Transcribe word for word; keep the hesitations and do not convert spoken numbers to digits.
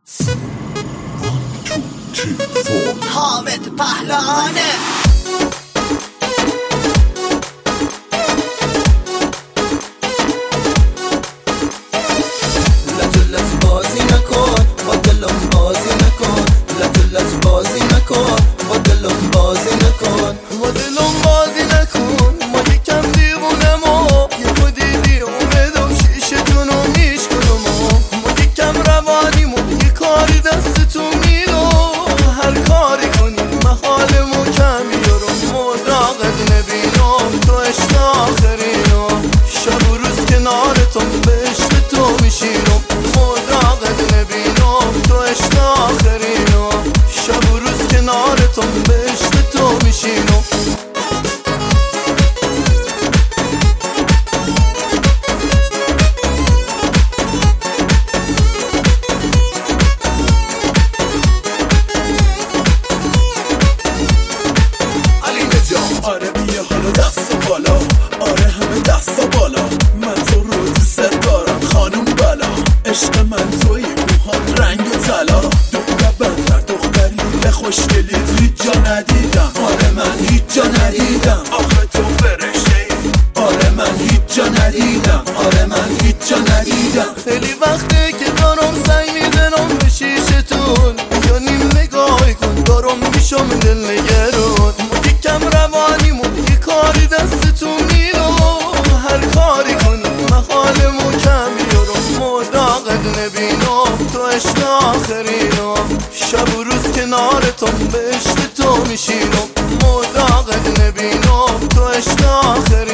حامد پهلوانه لجلت بازی نکن با دلم بازی نکن لجلت بازی نکن با دلم بازی نکن با دلم بازی نکن ما یکم دیوونه ما یه تو دیدی اومدم شیشتونو میشکنم ما یکم روانیم و یه کاری دستتون میرو هر کاری کنی محالمو کم بیارم مداقت نبینم تو عشق آخرینم شب و روز کنارتم به عشق تو میشینم مداقت نبینم تو عشق آخرینم شب و روز کنارتم به عشق تو میشینم آره بیا حالا دست بالا آره همه دست بالا من تو رو دوست دارم خانم بالا عشق من توی موهات رنگ طلا دختر بندر دختری خوشگلیت هیچ جا ندیدم آره من هیچ جا ندیدم آخه تو فرشته ای آره من هیچ جا ندیدم آره من هیچ جا ندیدم خیلی وقته که دارم سعی میزنم به شیشتون یا نیم نگاهی کن دارم میشم دل نگرون یکم روانیم و یه کاری دستتون میرو هر کاری کنی محالمو کم بیارم مداقت نبینم تو عشق آخرینم شب و روز کنارتم به عشق تو میشینم مداقت نبینم تو عشق آخرینم